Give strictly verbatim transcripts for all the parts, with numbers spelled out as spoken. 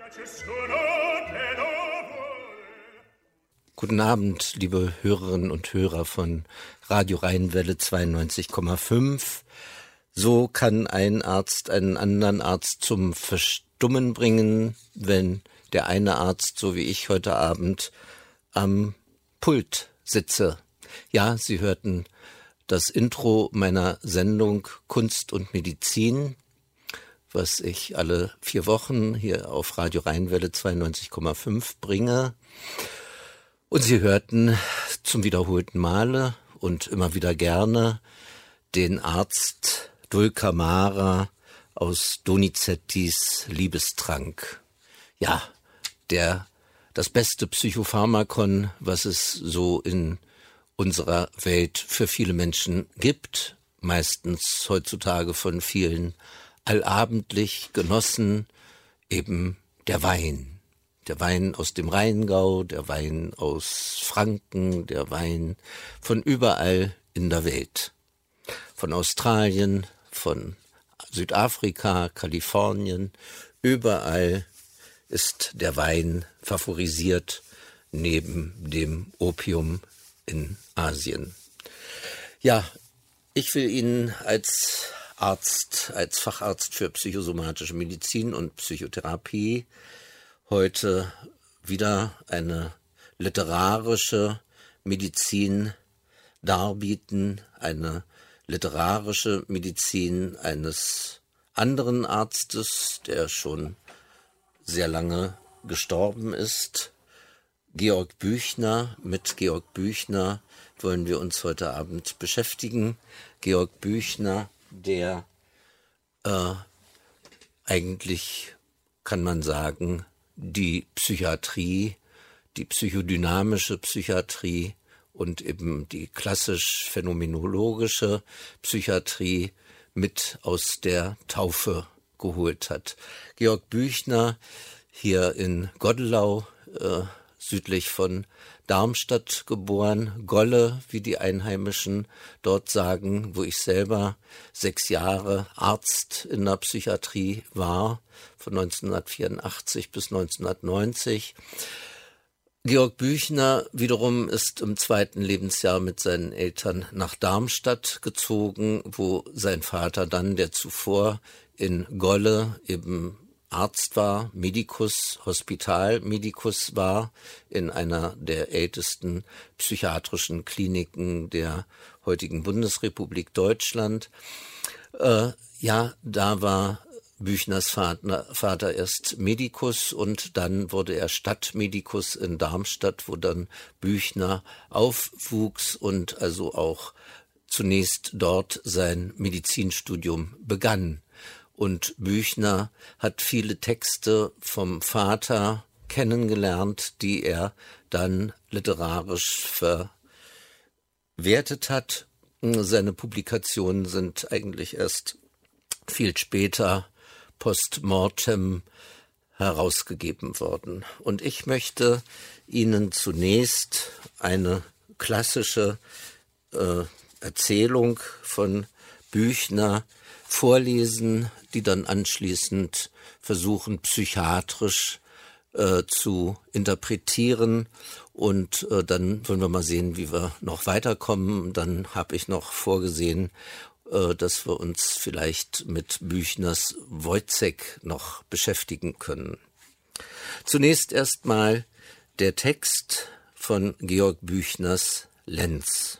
Guten Abend, liebe Hörerinnen und Hörer von Radio Rheinwelle zweiundneunzig Komma fünf. So kann ein Arzt einen anderen Arzt zum Verstummen bringen, wenn der eine Arzt, so wie ich heute Abend, am Pult sitze. Ja, Sie hörten das Intro meiner Sendung Kunst und Medizin, was ich alle vier Wochen hier auf Radio Rheinwelle zweiundneunzig Komma fünf bringe. Und Sie hörten zum wiederholten Male und immer wieder gerne den Arzt Dulcamara aus Donizettis Liebestrank. Ja, der, das beste Psychopharmakon, was es so in unserer Welt für viele Menschen gibt, meistens heutzutage von vielen allabendlich genossen, eben der Wein. Der Wein aus dem Rheingau, der Wein aus Franken, der Wein von überall in der Welt. Von Australien, von Südafrika, Kalifornien, überall ist der Wein favorisiert neben dem Opium in Asien. Ja, ich will Ihnen als Arzt, als Facharzt für psychosomatische Medizin und Psychotherapie heute wieder eine literarische Medizin darbieten, eine literarische Medizin eines anderen Arztes, der schon sehr lange gestorben ist, Georg Büchner. Mit Georg Büchner wollen wir uns heute Abend beschäftigen. Georg Büchner, der äh, eigentlich, kann man sagen, die Psychiatrie, die psychodynamische Psychiatrie und eben die klassisch phänomenologische Psychiatrie mit aus der Taufe geholt hat. Georg Büchner, hier in Godelau, äh, südlich von Darmstadt geboren, Golle, wie die Einheimischen dort sagen, wo ich selber sechs Jahre Arzt in der Psychiatrie war, von neunzehnhundertvierundachtzig bis neunzehnhundertneunzig. Georg Büchner wiederum ist im zweiten Lebensjahr mit seinen Eltern nach Darmstadt gezogen, wo sein Vater dann, der zuvor in Golle eben Arzt war, Medikus, Hospitalmedikus war, in einer der ältesten psychiatrischen Kliniken der heutigen Bundesrepublik Deutschland. Äh, ja, da war Büchners Vater, Vater erst Medikus und dann wurde er Stadtmedikus in Darmstadt, wo dann Büchner aufwuchs und also auch zunächst dort sein Medizinstudium begann. Und Büchner hat viele Texte vom Vater kennengelernt, die er dann literarisch verwertet hat. Seine Publikationen sind eigentlich erst viel später post mortem herausgegeben worden. Und ich möchte Ihnen zunächst eine klassische äh, Erzählung von Büchner vorlesen, die dann anschließend versuchen, psychiatrisch äh, zu interpretieren. Und äh, dann wollen wir mal sehen, wie wir noch weiterkommen. Dann habe ich noch vorgesehen, äh, dass wir uns vielleicht mit Büchners Wojciech noch beschäftigen können. Zunächst erstmal der Text von Georg Büchners Lenz.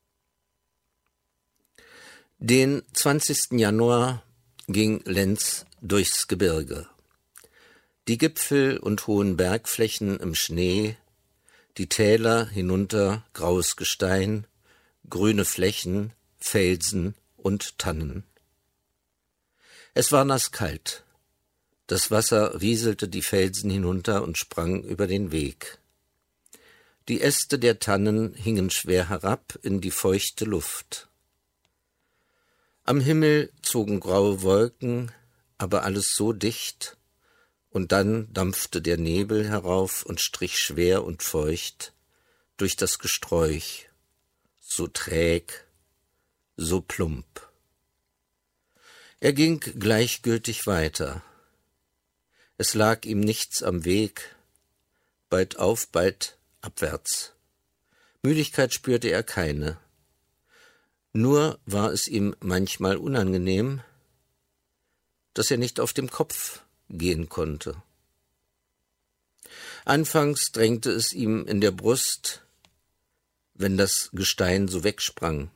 Den zwanzigsten Januar ging Lenz durchs Gebirge. Die Gipfel und hohen Bergflächen im Schnee, die Täler hinunter graues Gestein, grüne Flächen, Felsen und Tannen. Es war nasskalt. Das Wasser rieselte die Felsen hinunter und sprang über den Weg. Die Äste der Tannen hingen schwer herab in die feuchte Luft. Am Himmel zogen graue Wolken, aber alles so dicht, und dann dampfte der Nebel herauf und strich schwer und feucht durch das Gesträuch, so träg, so plump. Er ging gleichgültig weiter. Es lag ihm nichts am Weg, bald auf, bald abwärts. Müdigkeit spürte er keine. Nur war es ihm manchmal unangenehm, dass er nicht auf dem Kopf gehen konnte. Anfangs drängte es ihm in der Brust, wenn das Gestein so wegsprang.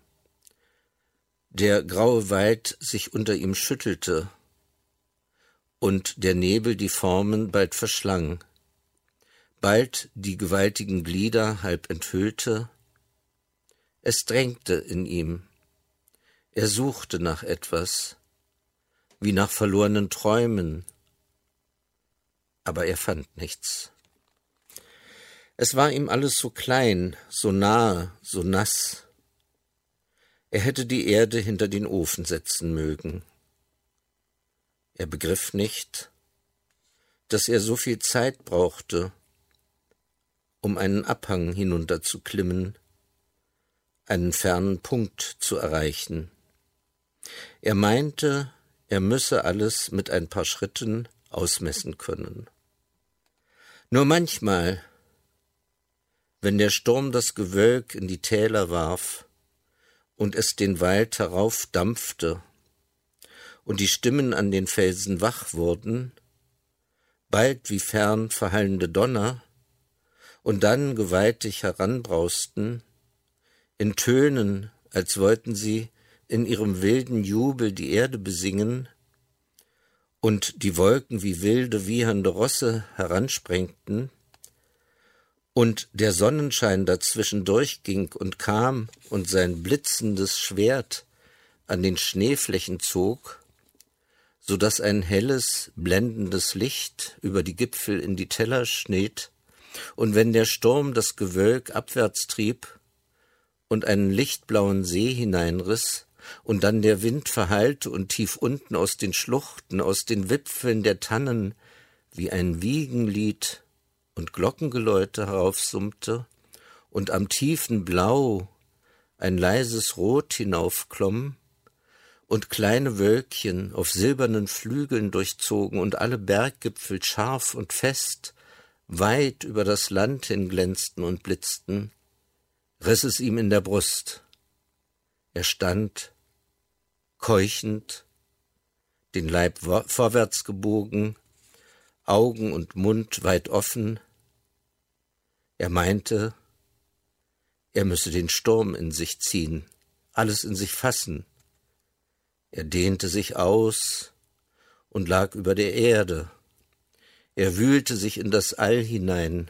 Der graue Wald sich unter ihm schüttelte und der Nebel die Formen bald verschlang, bald die gewaltigen Glieder halb enthüllte. Es drängte in ihm. Er suchte nach etwas, wie nach verlorenen Träumen, aber er fand nichts. Es war ihm alles so klein, so nahe, so nass. Er hätte die Erde hinter den Ofen setzen mögen. Er begriff nicht, dass er so viel Zeit brauchte, um einen Abhang hinunterzuklimmen, einen fernen Punkt zu erreichen. Er meinte, er müsse alles mit ein paar Schritten ausmessen können. Nur manchmal, wenn der Sturm das Gewölk in die Täler warf und es den Wald heraufdampfte und die Stimmen an den Felsen wach wurden, bald wie fern verhallende Donner und dann gewaltig heranbrausten, in Tönen, als wollten sie in ihrem wilden Jubel die Erde besingen und die Wolken wie wilde, wiehernde Rosse heransprengten und der Sonnenschein dazwischen durchging und kam und sein blitzendes Schwert an den Schneeflächen zog, so dass ein helles, blendendes Licht über die Gipfel in die Täler schnitt, und wenn der Sturm das Gewölk abwärts trieb und einen lichtblauen See hineinriss, und dann der Wind verhallte und tief unten aus den Schluchten, aus den Wipfeln der Tannen wie ein Wiegenlied und Glockengeläute heraufsummte und am tiefen Blau ein leises Rot hinaufklomm und kleine Wölkchen auf silbernen Flügeln durchzogen und alle Berggipfel scharf und fest weit über das Land hin glänzten und blitzten, riss es ihm in der Brust. Er stand, keuchend, den Leib vorwärts gebogen, Augen und Mund weit offen. Er meinte, er müsse den Sturm in sich ziehen, alles in sich fassen. Er dehnte sich aus und lag über der Erde. Er wühlte sich in das All hinein.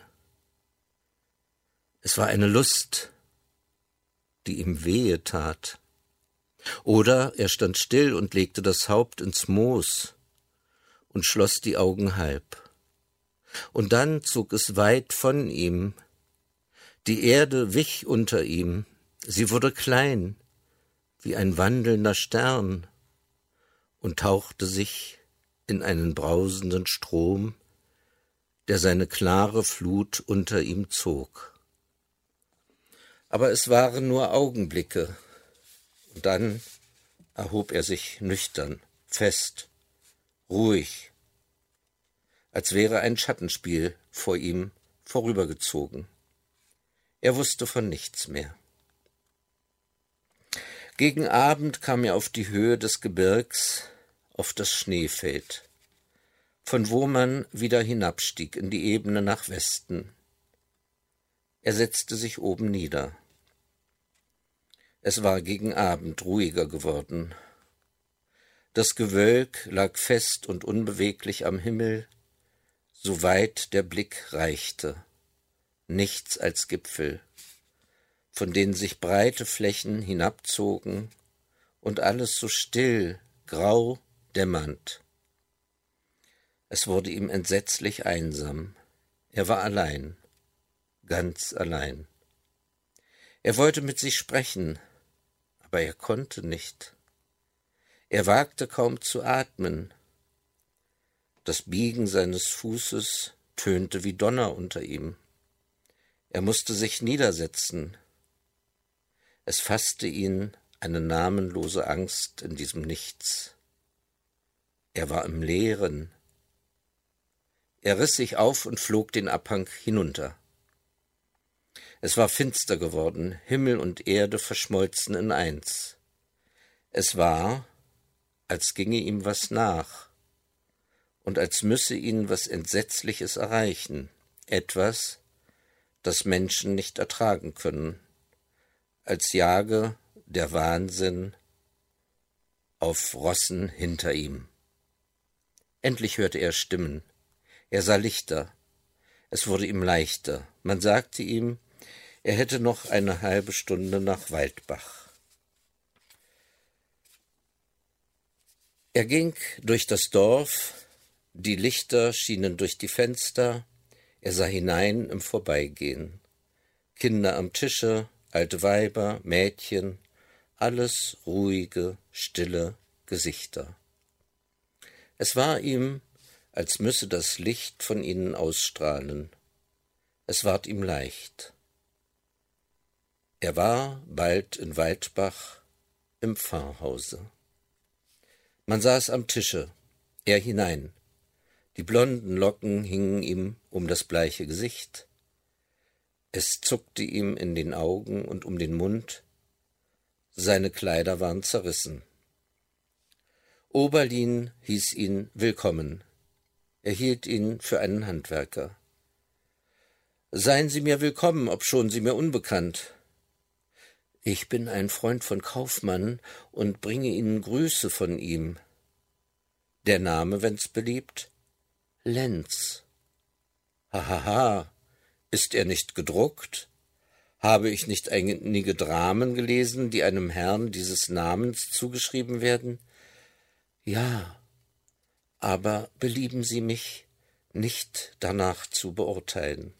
Es war eine Lust, die ihm wehe tat. Oder er stand still und legte das Haupt ins Moos und schloss die Augen halb. Und dann zog es weit von ihm. Die Erde wich unter ihm. Sie wurde klein, wie ein wandelnder Stern, und tauchte sich in einen brausenden Strom, der seine klare Flut unter ihm zog. Aber es waren nur Augenblicke, und dann erhob er sich nüchtern, fest, ruhig, als wäre ein Schattenspiel vor ihm vorübergezogen. Er wusste von nichts mehr. Gegen Abend kam er auf die Höhe des Gebirgs, auf das Schneefeld, von wo man wieder hinabstieg in die Ebene nach Westen. Er setzte sich oben nieder. Es war gegen Abend ruhiger geworden. Das Gewölk lag fest und unbeweglich am Himmel, so weit der Blick reichte, nichts als Gipfel, von denen sich breite Flächen hinabzogen und alles so still, grau, dämmernd. Es wurde ihm entsetzlich einsam. Er war allein, ganz allein. Er wollte mit sich sprechen, aber er konnte nicht. Er wagte kaum zu atmen. Das Biegen seines Fußes tönte wie Donner unter ihm. Er musste sich niedersetzen. Es fasste ihn eine namenlose Angst in diesem Nichts. Er war im Leeren. Er riss sich auf und flog den Abhang hinunter. Es war finster geworden, Himmel und Erde verschmolzen in eins. Es war, als ginge ihm was nach und als müsse ihn was Entsetzliches erreichen, etwas, das Menschen nicht ertragen können, als jage der Wahnsinn auf Rossen hinter ihm. Endlich hörte er Stimmen, er sah Lichter, es wurde ihm leichter, man sagte ihm, er hätte noch eine halbe Stunde nach Waldbach. Er ging durch das Dorf, die Lichter schienen durch die Fenster, er sah hinein im Vorbeigehen. Kinder am Tische, alte Weiber, Mädchen, alles ruhige, stille Gesichter. Es war ihm, als müsse das Licht von ihnen ausstrahlen. Es ward ihm leicht. Er war bald in Waldbach im Pfarrhause. Man saß am Tische, er hinein. Die blonden Locken hingen ihm um das bleiche Gesicht. Es zuckte ihm in den Augen und um den Mund. Seine Kleider waren zerrissen. Oberlin hieß ihn willkommen. Er hielt ihn für einen Handwerker. »Seien Sie mir willkommen, obschon Sie mir unbekannt.« »Ich bin ein Freund von Kaufmann und bringe Ihnen Grüße von ihm.« »Der Name, wenn's beliebt?« »Lenz.« »Hahaha, ist er nicht gedruckt? Habe ich nicht einige Dramen gelesen, die einem Herrn dieses Namens zugeschrieben werden?« »Ja, aber belieben Sie mich nicht danach zu beurteilen.«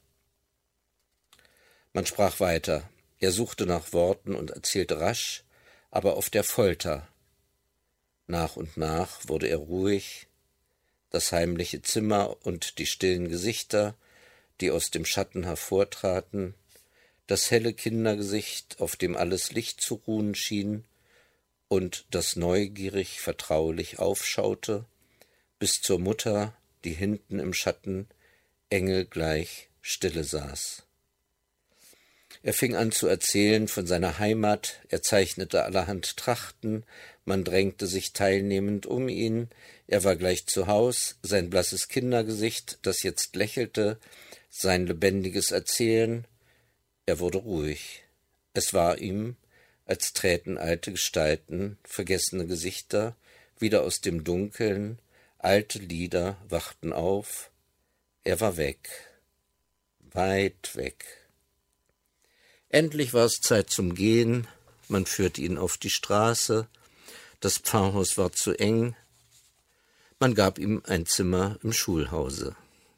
Man sprach weiter. Er suchte nach Worten und erzählte rasch, aber auf der Folter. Nach und nach wurde er ruhig. Das heimliche Zimmer und die stillen Gesichter, die aus dem Schatten hervortraten, das helle Kindergesicht, auf dem alles Licht zu ruhen schien, und das neugierig vertraulich aufschaute, bis zur Mutter, die hinten im Schatten engelgleich stille saß. Er fing an zu erzählen von seiner Heimat, er zeichnete allerhand Trachten, man drängte sich teilnehmend um ihn, er war gleich zu Haus, sein blasses Kindergesicht, das jetzt lächelte, sein lebendiges Erzählen, er wurde ruhig. Es war ihm, als träten alte Gestalten, vergessene Gesichter, wieder aus dem Dunkeln, alte Lieder wachten auf, er war weg, weit weg. Endlich war es Zeit zum Gehen, man führte ihn auf die Straße, das Pfarrhaus war zu eng, man gab ihm ein Zimmer im Schulhause.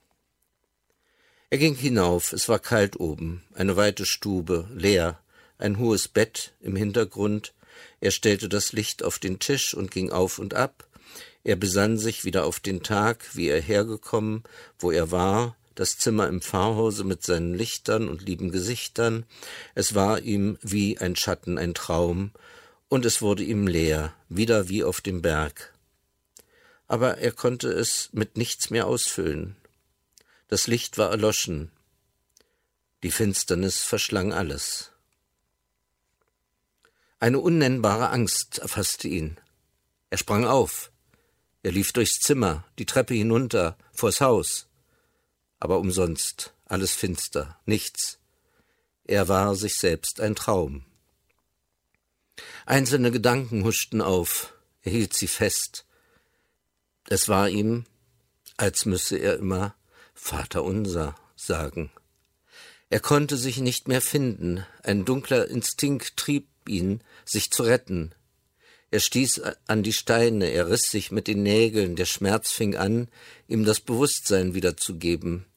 Er ging hinauf, es war kalt oben, eine weite Stube, leer, ein hohes Bett im Hintergrund, er stellte das Licht auf den Tisch und ging auf und ab, er besann sich wieder auf den Tag, wie er hergekommen, wo er war, das Zimmer im Pfarrhause mit seinen Lichtern und lieben Gesichtern, es war ihm wie ein Schatten, ein Traum, und es wurde ihm leer, wieder wie auf dem Berg. Aber er konnte es mit nichts mehr ausfüllen. Das Licht war erloschen, die Finsternis verschlang alles. Eine unnennbare Angst erfasste ihn. Er sprang auf, er lief durchs Zimmer, die Treppe hinunter, vors Haus. Aber umsonst, alles finster, nichts. Er war sich selbst ein Traum. Einzelne Gedanken huschten auf, er hielt sie fest. Es war ihm, als müsse er immer Vater unser sagen. Er konnte sich nicht mehr finden, ein dunkler Instinkt trieb ihn, sich zu retten. Er stieß an die Steine, er riss sich mit den Nägeln, der Schmerz fing an, ihm das Bewusstsein wiederzugeben.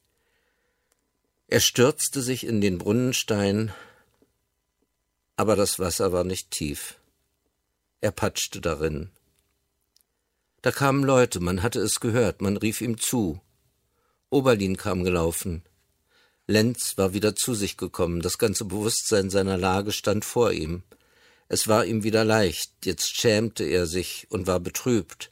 Er stürzte sich in den Brunnenstein, aber das Wasser war nicht tief. Er patschte darin. Da kamen Leute, man hatte es gehört, man rief ihm zu. Oberlin kam gelaufen. Lenz war wieder zu sich gekommen, das ganze Bewusstsein seiner Lage stand vor ihm. Es war ihm wieder leicht, jetzt schämte er sich und war betrübt.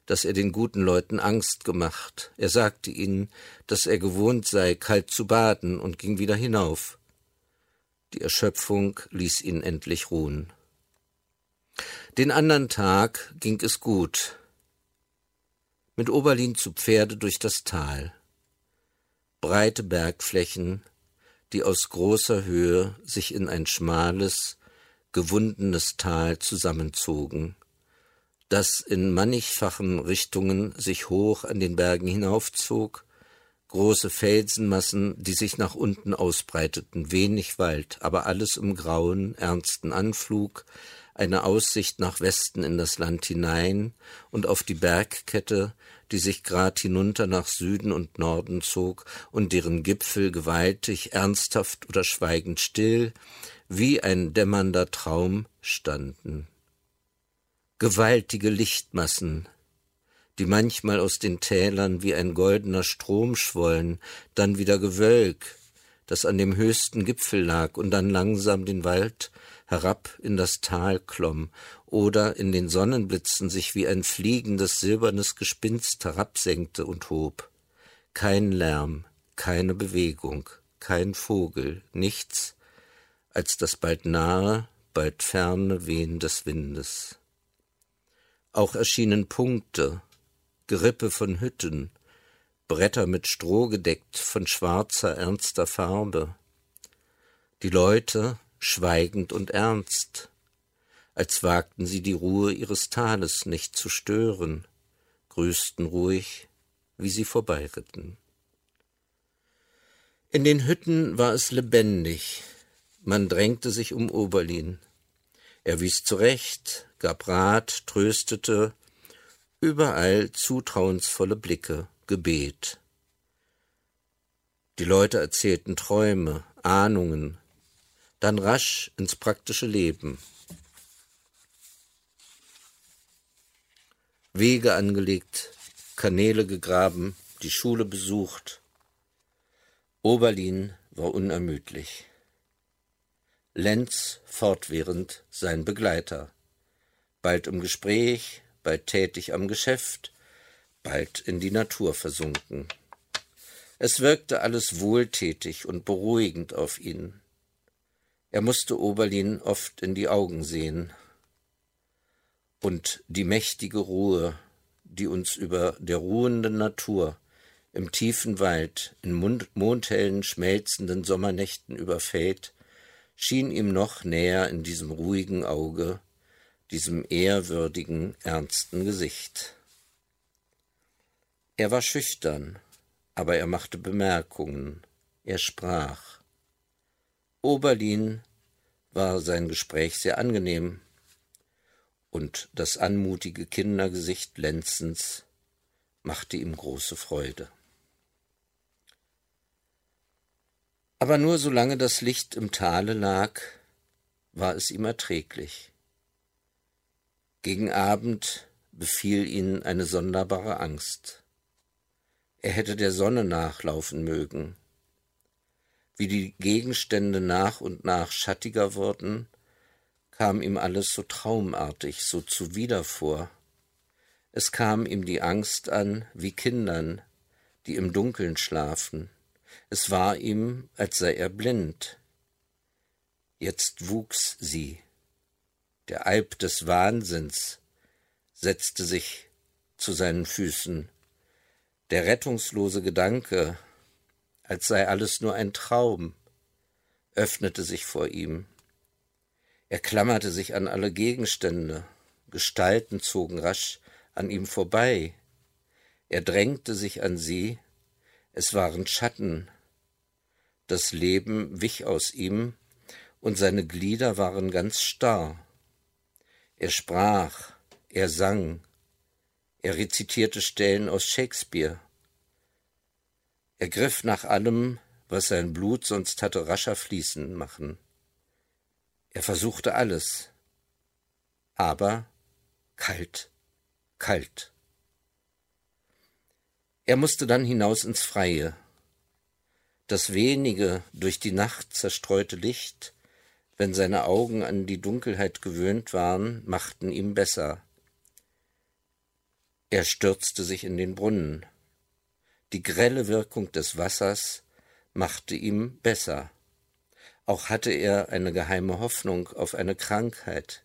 dass er den guten Leuten Angst gemacht. Er sagte ihnen, dass er gewohnt sei, kalt zu baden, und ging wieder hinauf. Die Erschöpfung ließ ihn endlich ruhen. Den andern Tag ging es gut. Mit Oberlin zu Pferde durch das Tal. Breite Bergflächen, die aus großer Höhe sich in ein schmales, gewundenes Tal zusammenzogen, das in mannigfachen Richtungen sich hoch an den Bergen hinaufzog, große Felsenmassen, die sich nach unten ausbreiteten, wenig Wald, aber alles im grauen, ernsten Anflug, eine Aussicht nach Westen in das Land hinein und auf die Bergkette, die sich grad hinunter nach Süden und Norden zog und deren Gipfel gewaltig, ernsthaft oder schweigend still, wie ein dämmernder Traum standen. Gewaltige Lichtmassen, die manchmal aus den Tälern wie ein goldener Strom schwollen, dann wieder Gewölk, das an dem höchsten Gipfel lag und dann langsam den Wald herab in das Tal klomm oder in den Sonnenblitzen sich wie ein fliegendes, silbernes Gespinst herabsenkte und hob. Kein Lärm, keine Bewegung, kein Vogel, nichts als das bald nahe, bald ferne Wehen des Windes. Auch erschienen Punkte, Gerippe von Hütten, Bretter mit Stroh gedeckt von schwarzer, ernster Farbe. Die Leute schweigend und ernst, als wagten sie die Ruhe ihres Tales nicht zu stören, grüßten ruhig, wie sie vorbeiritten. In den Hütten war es lebendig, man drängte sich um Oberlin. Er wies zurecht, gab Rat, tröstete, überall zutrauensvolle Blicke, Gebet. Die Leute erzählten Träume, Ahnungen, dann rasch ins praktische Leben. Wege angelegt, Kanäle gegraben, die Schule besucht. Oberlin war unermüdlich. Lenz fortwährend sein Begleiter, bald im Gespräch, bald tätig am Geschäft, bald in die Natur versunken. Es wirkte alles wohltätig und beruhigend auf ihn. Er musste Oberlin oft in die Augen sehen. Und die mächtige Ruhe, die uns über der ruhenden Natur im tiefen Wald in mondhellen, schmelzenden Sommernächten überfällt, schien ihm noch näher in diesem ruhigen Auge, diesem ehrwürdigen, ernsten Gesicht. Er war schüchtern, aber er machte Bemerkungen, er sprach. Oberlin war sein Gespräch sehr angenehm, und das anmutige Kindergesicht Lenzens machte ihm große Freude. Aber nur solange das Licht im Tale lag, war es ihm erträglich. Gegen Abend befiel ihn eine sonderbare Angst. Er hätte der Sonne nachlaufen mögen. Wie die Gegenstände nach und nach schattiger wurden, kam ihm alles so traumartig, so zuwider vor. Es kam ihm die Angst an, wie Kindern, die im Dunkeln schlafen. Es war ihm, als sei er blind. Jetzt wuchs sie. Der Alp des Wahnsinns setzte sich zu seinen Füßen. Der rettungslose Gedanke, als sei alles nur ein Traum, öffnete sich vor ihm. Er klammerte sich an alle Gegenstände, Gestalten zogen rasch an ihm vorbei. Er drängte sich an sie, es waren Schatten. Das Leben wich aus ihm, und seine Glieder waren ganz starr. Er sprach, er sang, er rezitierte Stellen aus Shakespeare. Er griff nach allem, was sein Blut sonst hatte rascher fließen machen. Er versuchte alles, aber kalt, kalt. Er musste dann hinaus ins Freie. Das wenige durch die Nacht zerstreute Licht, wenn seine Augen an die Dunkelheit gewöhnt waren, machten ihm besser. Er stürzte sich in den Brunnen. Die grelle Wirkung des Wassers machte ihm besser. Auch hatte er eine geheime Hoffnung auf eine Krankheit.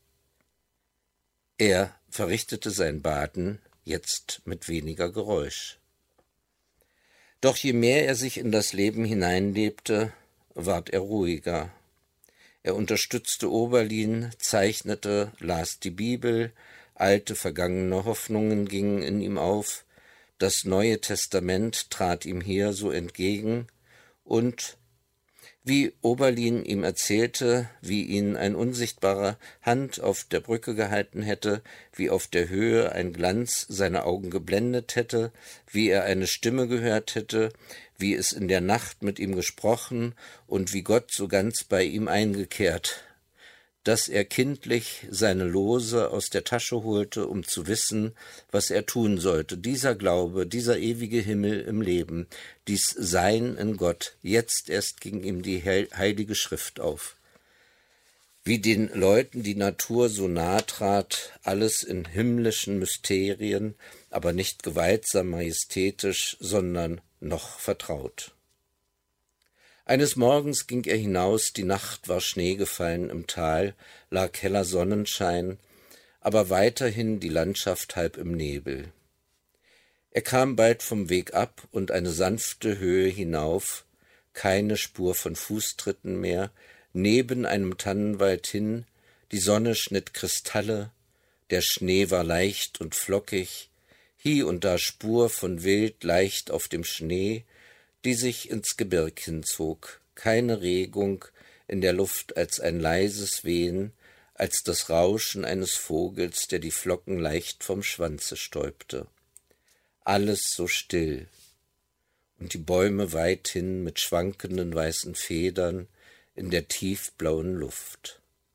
Er verrichtete sein Baden jetzt mit weniger Geräusch. Doch je mehr er sich in das Leben hineinlebte, ward er ruhiger. Er unterstützte Oberlin, zeichnete, las die Bibel, alte, vergangene Hoffnungen gingen in ihm auf, das Neue Testament trat ihm hier so entgegen, und wie Oberlin ihm erzählte, wie ihn ein unsichtbarer Hand auf der Brücke gehalten hätte, wie auf der Höhe ein Glanz seine Augen geblendet hätte, wie er eine Stimme gehört hätte, wie es in der Nacht mit ihm gesprochen und wie Gott so ganz bei ihm eingekehrt, dass er kindlich seine Lose aus der Tasche holte, um zu wissen, was er tun sollte. Dieser Glaube, dieser ewige Himmel im Leben, dies Sein in Gott, jetzt erst ging ihm die Heilige Schrift auf. Wie den Leuten die Natur so nahe trat, alles in himmlischen Mysterien, aber nicht gewaltsam majestätisch, sondern noch vertraut. Eines Morgens ging er hinaus, die Nacht war Schnee gefallen im Tal, lag heller Sonnenschein, aber weiterhin die Landschaft halb im Nebel. Er kam bald vom Weg ab und eine sanfte Höhe hinauf, keine Spur von Fußtritten mehr, neben einem Tannenwald hin, die Sonne schnitt Kristalle, der Schnee war leicht und flockig, hie und da Spur von Wild leicht auf dem Schnee, die sich ins Gebirg hinzog, keine Regung in der Luft als ein leises Wehen, als das Rauschen eines Vogels, der die Flocken leicht vom Schwanze stäubte. Alles so still, und die Bäume weithin mit schwankenden weißen Federn in der tiefblauen Luft.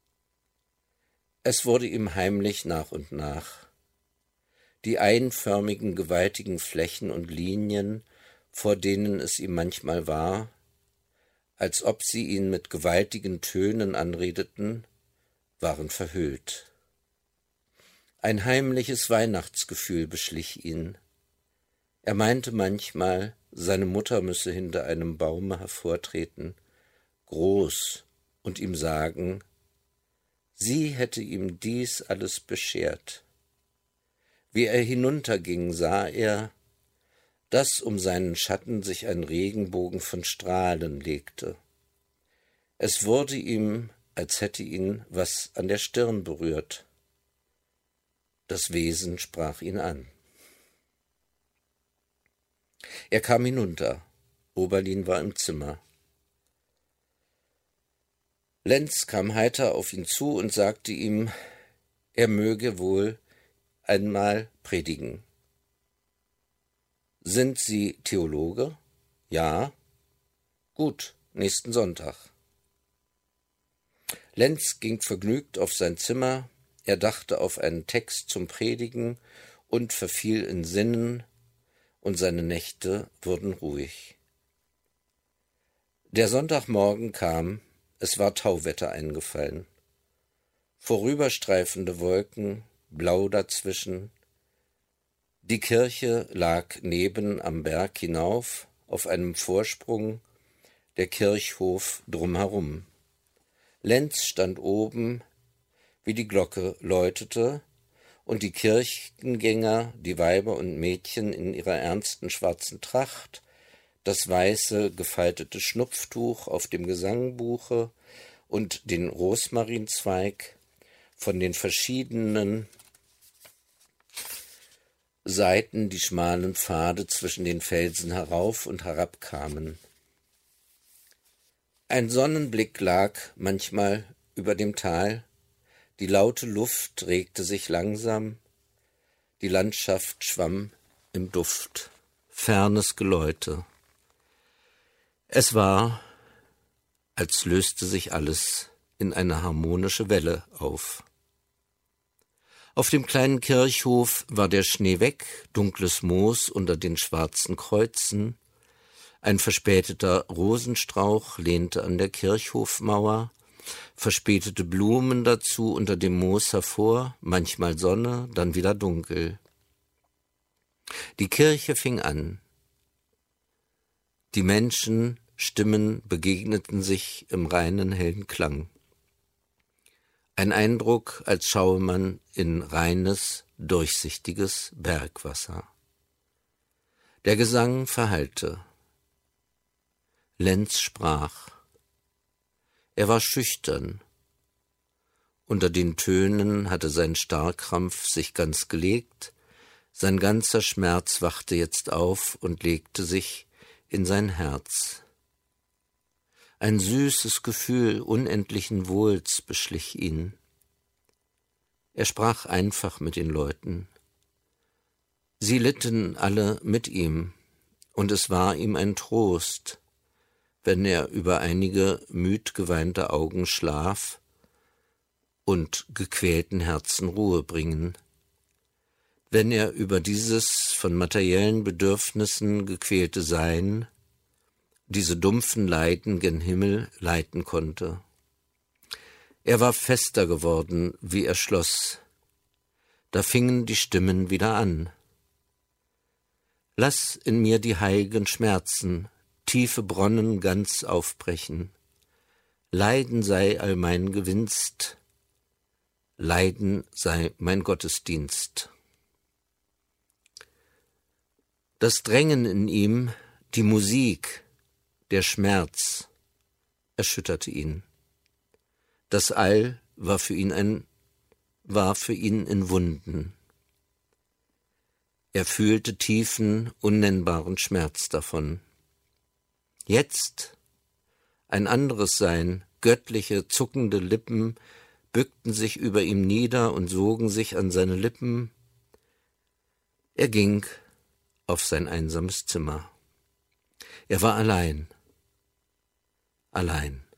Es wurde ihm heimlich nach und nach. Die einförmigen, gewaltigen Flächen und Linien, vor denen es ihm manchmal war, als ob sie ihn mit gewaltigen Tönen anredeten, waren verhüllt. Ein heimliches Weihnachtsgefühl beschlich ihn. Er meinte manchmal, seine Mutter müsse hinter einem Baume hervortreten, groß, und ihm sagen, sie hätte ihm dies alles beschert. Wie er hinunterging, sah er, dass um seinen Schatten sich ein Regenbogen von Strahlen legte. Es wurde ihm, als hätte ihn was an der Stirn berührt. Das Wesen sprach ihn an. Er kam hinunter. Oberlin war im Zimmer. Lenz kam heiter auf ihn zu und sagte ihm, er möge wohl einmal predigen. Sind Sie Theologe? Ja. Gut, nächsten Sonntag. Lenz ging vergnügt auf sein Zimmer, er dachte auf einen Text zum Predigen und verfiel in Sinnen, und seine Nächte wurden ruhig. Der Sonntagmorgen kam, es war Tauwetter eingefallen. Vorüberstreifende Wolken, blau dazwischen. Die Kirche lag neben am Berg hinauf, auf einem Vorsprung, der Kirchhof drumherum. Lenz stand oben, wie die Glocke läutete, und die Kirchengänger, die Weiber und Mädchen in ihrer ernsten schwarzen Tracht, das weiße gefaltete Schnupftuch auf dem Gesangbuche und den Rosmarinzweig, von den verschiedenen Seiten die schmalen Pfade zwischen den Felsen herauf und herab kamen. Ein Sonnenblick lag manchmal über dem Tal, die laute Luft regte sich langsam, die Landschaft schwamm im Duft, fernes Geläute. Es war, als löste sich alles in eine harmonische Welle auf. Auf dem kleinen Kirchhof war der Schnee weg, dunkles Moos unter den schwarzen Kreuzen, ein verspäteter Rosenstrauch lehnte an der Kirchhofmauer, verspätete Blumen dazu unter dem Moos hervor, manchmal Sonne, dann wieder dunkel. Die Kirche fing an. Die Menschen, Stimmen begegneten sich im reinen, hellen Klang. Ein Eindruck, als schaue man in reines, durchsichtiges Bergwasser. Der Gesang verhallte. Lenz sprach. Er war schüchtern. Unter den Tönen hatte sein Starrkrampf sich ganz gelegt, sein ganzer Schmerz wachte jetzt auf und legte sich in sein Herz. Ein süßes Gefühl unendlichen Wohls beschlich ihn. Er sprach einfach mit den Leuten. Sie litten alle mit ihm, und es war ihm ein Trost, wenn er über einige müd geweinte Augen Schlaf und gequälten Herzen Ruhe bringen, wenn er über dieses von materiellen Bedürfnissen gequälte Sein, diese dumpfen Leiden gen Himmel leiten konnte. Er war fester geworden, wie er schloss. Da fingen die Stimmen wieder an. Lass in mir die heiligen Schmerzen, tiefe Bronnen ganz aufbrechen. Leiden sei all mein Gewinst, Leiden sei mein Gottesdienst. Das Drängen in ihm, die Musik, der Schmerz, erschütterte ihn. Das All war für ihn ein, war für ihn in Wunden. Er fühlte tiefen, unnennbaren Schmerz davon. Jetzt ein anderes Sein, göttliche, zuckende Lippen bückten sich über ihm nieder und sogen sich an seine Lippen. Er ging auf sein einsames Zimmer. Er war allein. Allein.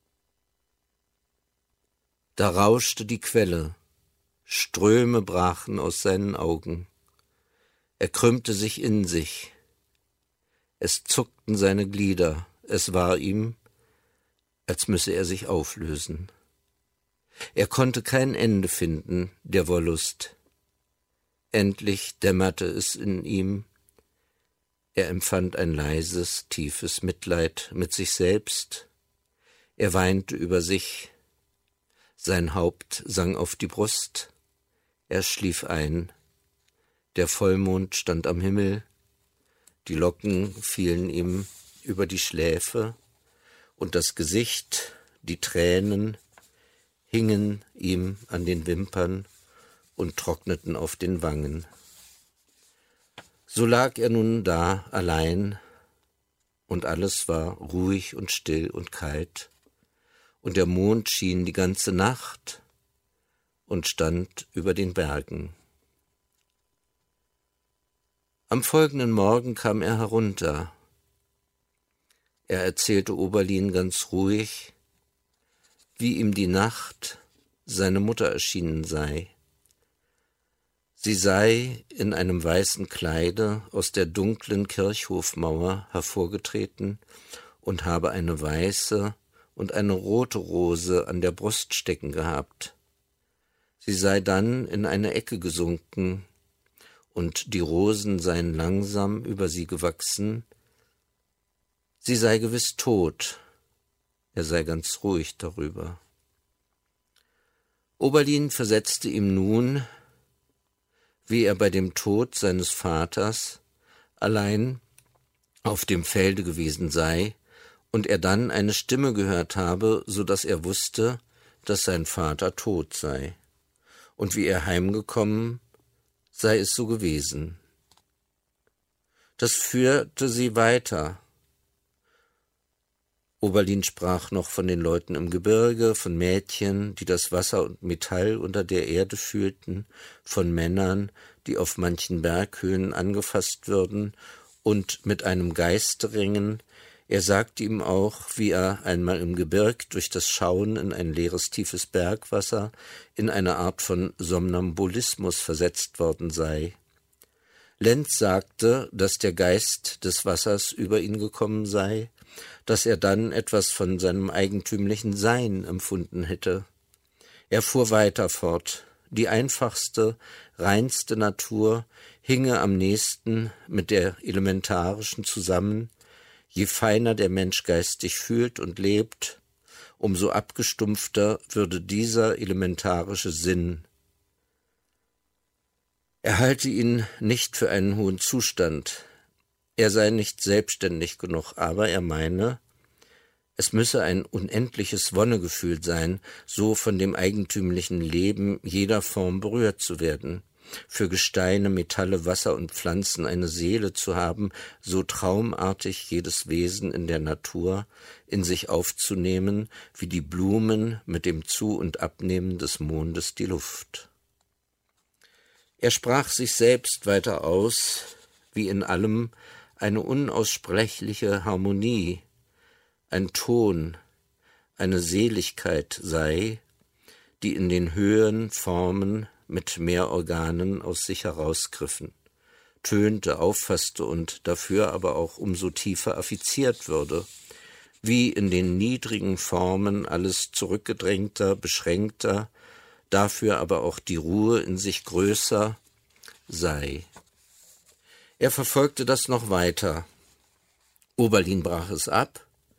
Da rauschte die Quelle, Ströme brachen aus seinen Augen. Er krümmte sich in sich. Es zuckten seine Glieder, es war ihm, als müsse er sich auflösen. Er konnte kein Ende finden, der Wollust. Endlich dämmerte es in ihm. Er empfand ein leises, tiefes Mitleid mit sich selbst. Er weinte über sich. Sein Haupt sank auf die Brust. Er schlief ein. Der Vollmond stand am Himmel. Die Locken fielen ihm über die Schläfe und das Gesicht, die Tränen, hingen ihm an den Wimpern und trockneten auf den Wangen. So lag er nun da allein, und alles war ruhig und still und kalt, und der Mond schien die ganze Nacht und stand über den Bergen. Am folgenden Morgen kam er herunter. Er erzählte Oberlin ganz ruhig, wie ihm die Nacht seine Mutter erschienen sei. Sie sei in einem weißen Kleide aus der dunklen Kirchhofmauer hervorgetreten und habe eine weiße und eine rote Rose an der Brust stecken gehabt. Sie sei dann in eine Ecke gesunken, und die Rosen seien langsam über sie gewachsen. Sie sei gewiss tot, er sei ganz ruhig darüber. Oberlin versetzte ihm nun, wie er bei dem Tod seines Vaters allein auf dem Felde gewesen sei und er dann eine Stimme gehört habe, so dass er wusste, dass sein Vater tot sei. Und wie er heimgekommen, sei es so gewesen. Das führte sie weiter. Oberlin sprach noch von den Leuten im Gebirge, von Mädchen, die das Wasser und Metall unter der Erde fühlten, von Männern, die auf manchen Berghöhen angefasst würden und mit einem Geiste ringen. Er sagte ihm auch, wie er einmal im Gebirg durch das Schauen in ein leeres, tiefes Bergwasser in eine Art von Somnambulismus versetzt worden sei. Lenz sagte, dass der Geist des Wassers über ihn gekommen sei, dass er dann etwas von seinem eigentümlichen Sein empfunden hätte. Er fuhr weiter fort. Die einfachste, reinste Natur hinge am nächsten mit der elementarischen zusammen. Je feiner der Mensch geistig fühlt und lebt, umso abgestumpfter würde dieser elementarische Sinn. Er halte ihn nicht für einen hohen Zustand. Er sei nicht selbstständig genug, aber er meine, es müsse ein unendliches Wonnegefühl sein, so von dem eigentümlichen Leben jeder Form berührt zu werden, für Gesteine, Metalle, Wasser und Pflanzen eine Seele zu haben, so traumartig jedes Wesen in der Natur in sich aufzunehmen, wie die Blumen mit dem Zu- und Abnehmen des Mondes die Luft. Er sprach sich selbst weiter aus, wie in allem eine unaussprechliche Harmonie, ein Ton, eine Seligkeit sei, die in den höheren Formen mit mehr Organen aus sich herausgriffen, tönte, auffasste und dafür aber auch umso tiefer affiziert würde, wie in den niedrigen Formen alles zurückgedrängter, beschränkter, dafür aber auch die Ruhe in sich größer sei. Er verfolgte das noch weiter. Oberlin brach es ab.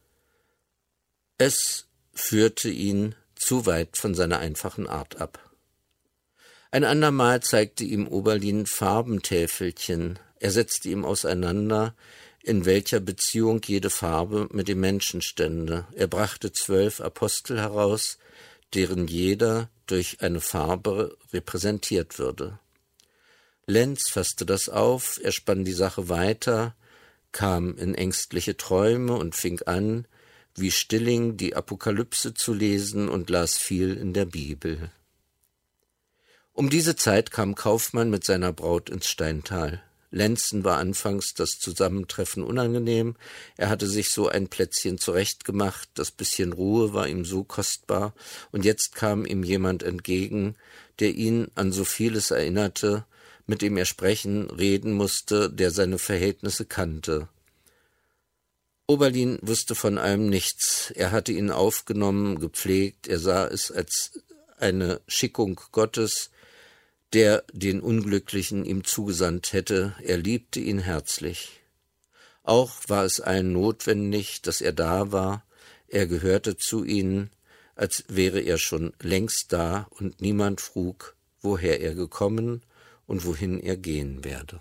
Es führte ihn zu weit von seiner einfachen Art ab. Ein andermal zeigte ihm Oberlin Farbentäfelchen. Er setzte ihm auseinander, in welcher Beziehung jede Farbe mit dem Menschen stände. Er brachte zwölf Apostel heraus, deren jeder durch eine Farbe repräsentiert würde. Lenz fasste das auf, er spann die Sache weiter, kam in ängstliche Träume und fing an, wie Stilling die Apokalypse zu lesen und las viel in der Bibel. Um diese Zeit kam Kaufmann mit seiner Braut ins Steintal. Lenzen war anfangs das Zusammentreffen unangenehm, er hatte sich so ein Plätzchen zurechtgemacht, das bisschen Ruhe war ihm so kostbar, und jetzt kam ihm jemand entgegen, der ihn an so vieles erinnerte, mit dem er sprechen, reden musste, der seine Verhältnisse kannte. Oberlin wusste von allem nichts. Er hatte ihn aufgenommen, gepflegt, er sah es als eine Schickung Gottes, der den Unglücklichen ihm zugesandt hätte. Er liebte ihn herzlich. Auch war es allen notwendig, dass er da war. Er gehörte zu ihnen, als wäre er schon längst da, und niemand frug, woher er gekommen und wohin er gehen werde.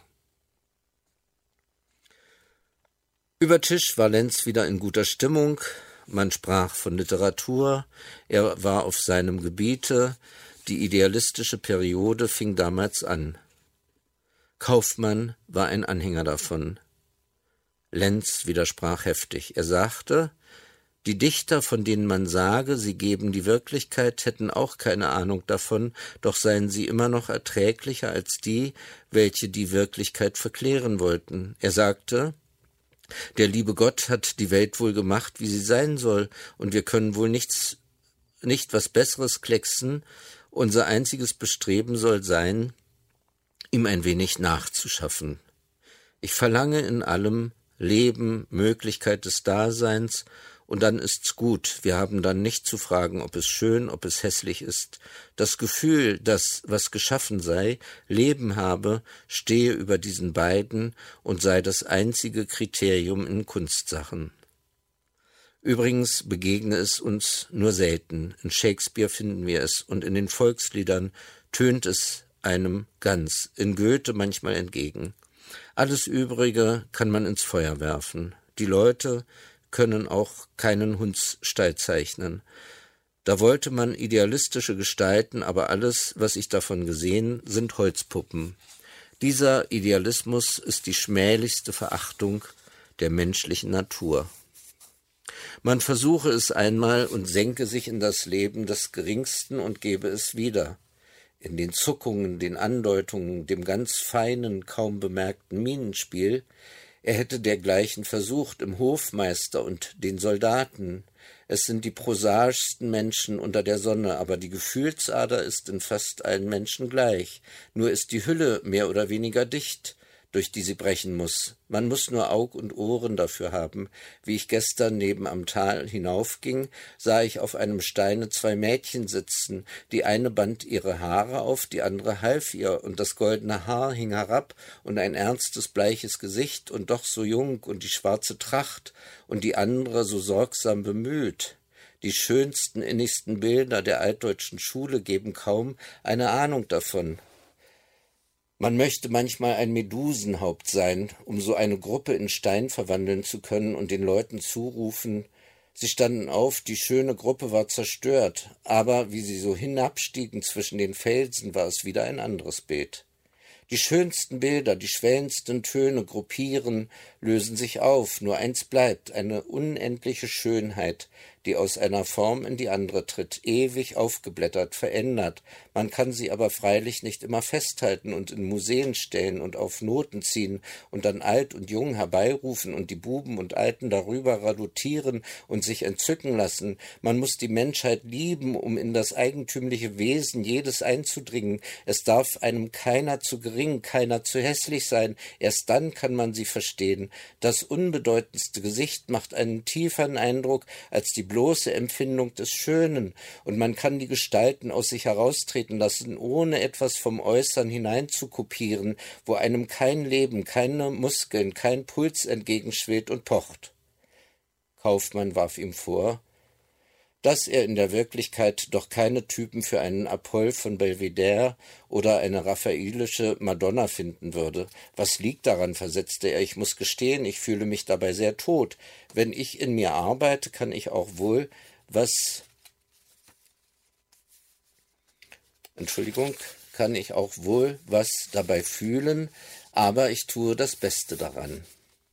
Über Tisch war Lenz wieder in guter Stimmung, man sprach von Literatur, er war auf seinem Gebiete, die idealistische Periode fing damals an. Kaufmann war ein Anhänger davon. Lenz widersprach heftig. Er sagte, die Dichter, von denen man sage, sie geben die Wirklichkeit, hätten auch keine Ahnung davon, doch seien sie immer noch erträglicher als die, welche die Wirklichkeit verklären wollten. Er sagte, der liebe Gott hat die Welt wohl gemacht, wie sie sein soll, und wir können wohl nichts, nicht was Besseres klecksen. Unser einziges Bestreben soll sein, ihm ein wenig nachzuschaffen. Ich verlange in allem Leben, Möglichkeit des Daseins, und dann ist's gut. Wir haben dann nicht zu fragen, ob es schön, ob es hässlich ist. Das Gefühl, dass was geschaffen sei, Leben habe, stehe über diesen beiden und sei das einzige Kriterium in Kunstsachen. Übrigens begegne es uns nur selten. In Shakespeare finden wir es, und in den Volksliedern tönt es einem ganz, in Goethe manchmal entgegen. Alles Übrige kann man ins Feuer werfen. Die Leute können auch keinen Hundsstall zeichnen. Da wollte man idealistische Gestalten, aber alles, was ich davon gesehen, sind Holzpuppen. Dieser Idealismus ist die schmählichste Verachtung der menschlichen Natur. Man versuche es einmal und senke sich in das Leben des Geringsten und gebe es wieder. In den Zuckungen, den Andeutungen, dem ganz feinen, kaum bemerkten Minenspiel. Er hätte dergleichen versucht im Hofmeister und den Soldaten. Es sind die prosaischsten Menschen unter der Sonne, aber die Gefühlsader ist in fast allen Menschen gleich. Nur ist die Hülle mehr oder weniger dicht. durch die sie brechen muss. Man muss nur Aug und Ohren dafür haben. Wie ich gestern neben am Tal hinaufging, sah ich auf einem Steine zwei Mädchen sitzen. Die eine band ihre Haare auf, die andere half ihr, und das goldene Haar hing herab, und ein ernstes, bleiches Gesicht, und doch so jung, und die schwarze Tracht, und die andere so sorgsam bemüht. Die schönsten, innigsten Bilder der altdeutschen Schule geben kaum eine Ahnung davon. Man möchte manchmal ein Medusenhaupt sein, um so eine Gruppe in Stein verwandeln zu können und den Leuten zurufen. Sie standen auf, die schöne Gruppe war zerstört, aber wie sie so hinabstiegen zwischen den Felsen, war es wieder ein anderes Bild. Die schönsten Bilder, die schwellendsten Töne gruppieren, lösen sich auf, nur eins bleibt, eine unendliche Schönheit, die aus einer Form in die andere tritt, ewig aufgeblättert, verändert. Man kann sie aber freilich nicht immer festhalten und in Museen stellen und auf Noten ziehen und dann alt und jung herbeirufen und die Buben und Alten darüber radutieren und sich entzücken lassen. Man muss die Menschheit lieben, um in das eigentümliche Wesen jedes einzudringen. Es darf einem keiner zu gering, keiner zu hässlich sein. Erst dann kann man sie verstehen. Das unbedeutendste Gesicht macht einen tieferen Eindruck als die bloße Empfindung des Schönen, und man kann die Gestalten aus sich heraustreten lassen, ohne etwas vom Äußern hineinzukopieren, wo einem kein Leben, keine Muskeln, kein Puls entgegenschwillt und pocht. Kaufmann warf ihm vor, dass er in der Wirklichkeit doch keine Typen für einen Apoll von Belvedere oder eine raffaelische Madonna finden würde. Was liegt daran, versetzte er, ich muss gestehen, ich fühle mich dabei sehr tot. Wenn ich in mir arbeite, kann ich auch wohl was, Entschuldigung, kann ich auch wohl was dabei fühlen, aber ich tue das Beste daran.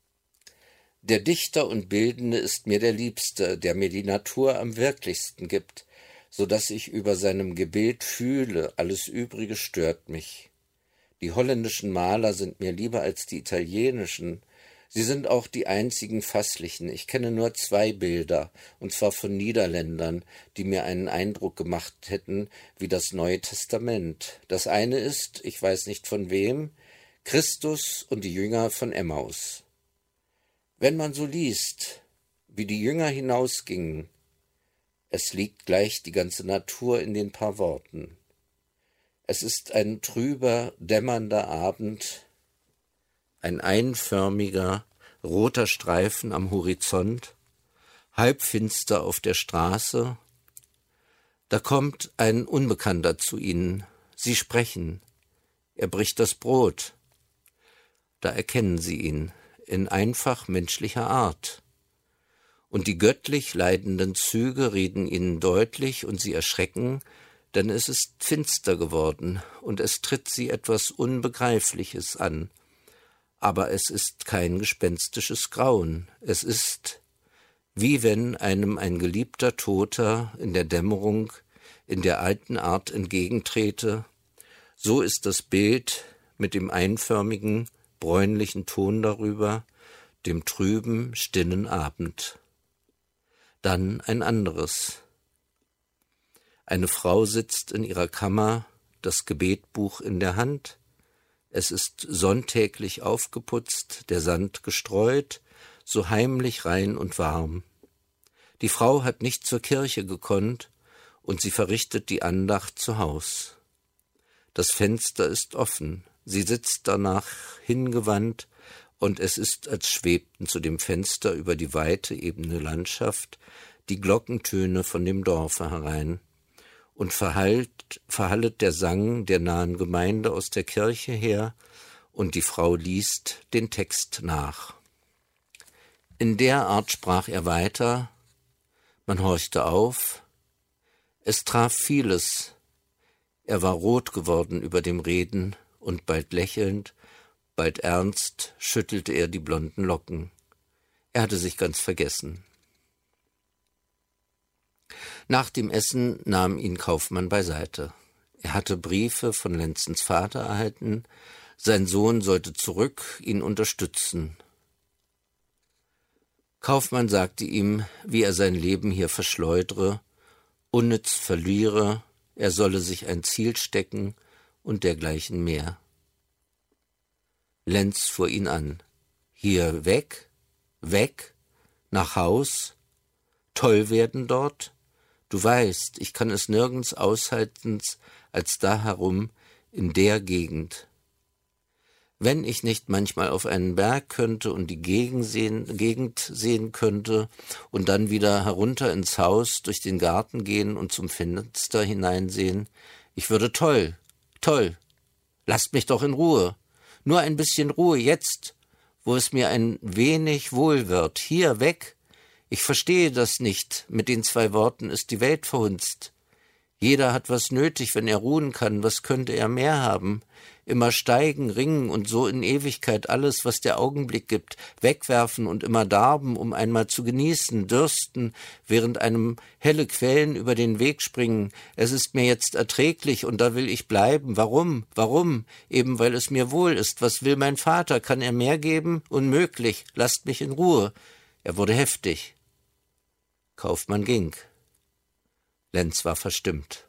Der Dichter und Bildende ist mir der Liebste, der mir die Natur am wirklichsten gibt, so dass ich über seinem Gebild fühle, alles Übrige stört mich. Die holländischen Maler sind mir lieber als die italienischen. Sie sind auch die einzigen fasslichen. Ich kenne nur zwei Bilder, und zwar von Niederländern, die mir einen Eindruck gemacht hätten wie das Neue Testament. Das eine ist, ich weiß nicht von wem, Christus und die Jünger von Emmaus. Wenn man so liest, wie die Jünger hinausgingen, es liegt gleich die ganze Natur in den paar Worten. Es ist ein trüber, dämmernder Abend, ein einförmiger, roter Streifen am Horizont, halbfinster auf der Straße. Da kommt ein Unbekannter zu ihnen. Sie sprechen. Er bricht das Brot. Da erkennen sie ihn in einfach menschlicher Art. Und die göttlich leidenden Züge reden ihnen deutlich und sie erschrecken, denn es ist finster geworden und es tritt sie etwas Unbegreifliches an. Aber es ist kein gespenstisches Grauen. Es ist, wie wenn einem ein geliebter Toter in der Dämmerung in der alten Art entgegentrete. So ist das Bild mit dem einförmigen, bräunlichen Ton darüber, dem trüben, stillen Abend. Dann ein anderes. Eine Frau sitzt in ihrer Kammer, das Gebetbuch in der Hand. Es ist sonntäglich aufgeputzt, der Sand gestreut, so heimlich rein und warm. Die Frau hat nicht zur Kirche gekonnt und sie verrichtet die Andacht zu Haus. Das Fenster ist offen. Sie sitzt danach hingewandt, und es ist, als schwebten zu dem Fenster über die weite, ebene Landschaft die Glockentöne von dem Dorfe herein, und verhallt, verhallet der Sang der nahen Gemeinde aus der Kirche her, und die Frau liest den Text nach. In der Art sprach er weiter, man horchte auf, es traf vieles, er war rot geworden über dem Reden, und bald lächelnd, bald ernst schüttelte er die blonden Locken. Er hatte sich ganz vergessen. Nach dem Essen nahm ihn Kaufmann beiseite. Er hatte Briefe von Lenzens Vater erhalten, sein Sohn sollte zurück ihn unterstützen. Kaufmann sagte ihm, wie er sein Leben hier verschleudere, unnütz verliere, er solle sich ein Ziel stecken und dergleichen mehr. Lenz fuhr ihn an. Hier weg, weg, nach Haus, toll werden dort? Du weißt, ich kann es nirgends aushalten als da herum in der Gegend. Wenn ich nicht manchmal auf einen Berg könnte und die Gegend sehen, Gegend sehen könnte und dann wieder herunter ins Haus, durch den Garten gehen und zum Fenster hineinsehen, ich würde toll, toll. Lasst mich doch in Ruhe. Nur ein bisschen Ruhe jetzt, wo es mir ein wenig wohl wird. Hier, weg. Ich verstehe das nicht. Mit den zwei Worten ist die Welt verhunzt. Jeder hat was nötig, wenn er ruhen kann. Was könnte er mehr haben? Immer steigen, ringen und so in Ewigkeit alles, was der Augenblick gibt, wegwerfen und immer darben, um einmal zu genießen, dürsten, während einem helle Quellen über den Weg springen. Es ist mir jetzt erträglich und da will ich bleiben. Warum? Warum? Eben weil es mir wohl ist. Was will mein Vater? Kann er mehr geben? Unmöglich. Lasst mich in Ruhe. Er wurde heftig. Kaufmann ging. Lenz war verstimmt.